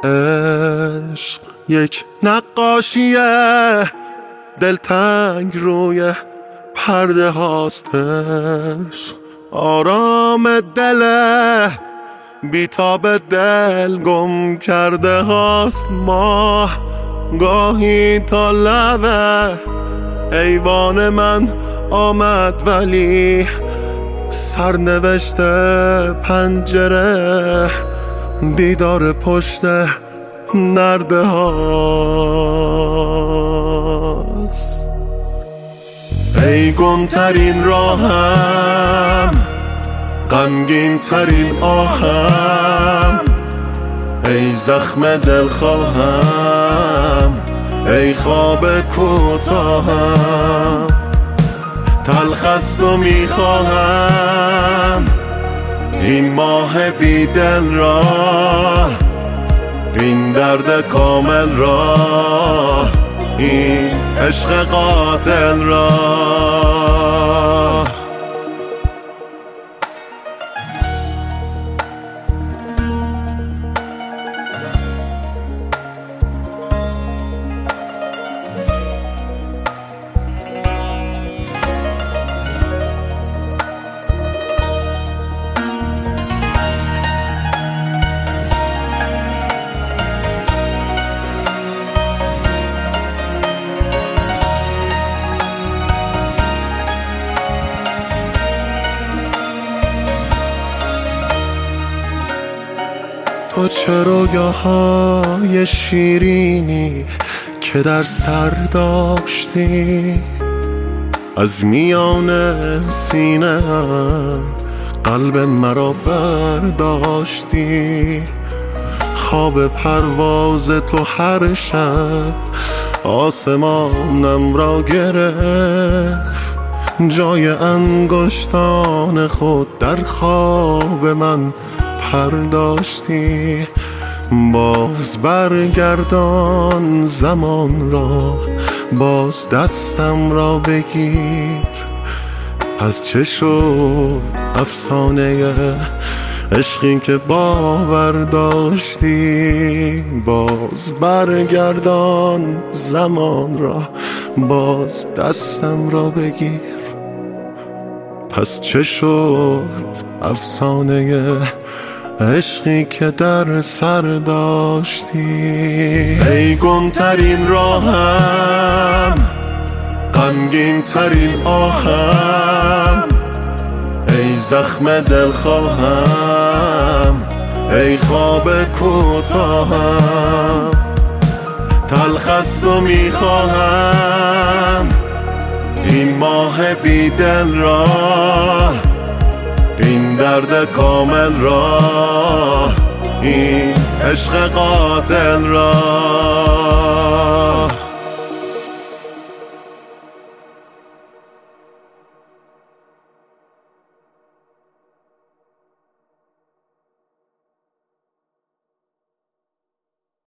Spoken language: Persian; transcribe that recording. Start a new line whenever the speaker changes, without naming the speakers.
عشق یک نقاشیه دلتنگ روی پرده هاستش، آرام دل بیتاب دل گم کرده هاست. ماه گاهی تا لبه ایوان من آمد، ولی سرنوشت پنجره دیدار پشت نرده هاست. ای گمترین راهم، غمگین ترین آهم، ای زخم دلخواهم، ای خواب کوتاهم. تلخست و میخواهم این ماه بی دل را، این درد کامل را، این عشق قاتل را. تو چه رویاهای شیرینی که در سر داشتی، از میان سینه‌ام قلب مرا برداشتی. خواب پرواز تو هر شب آسمانم را گرفت، جای انگشتان خود در خواب من پرداشتی. باز برگردان زمان را، باز دستم را بگیر. از چه شد افسانه عشقی که باور داشتی؟ باز برگردان زمان را، باز دستم را بگیر. پس چه شد افسانه عشقی که در سر داشتی؟ ای گمترین راهم، غمگین ترین آهم، ای زخم دلخواهم، ای خواب کوتاهم. تلخست و میخواهم این ماه بی دل را، این درد کامل را، این عشق قاتل را.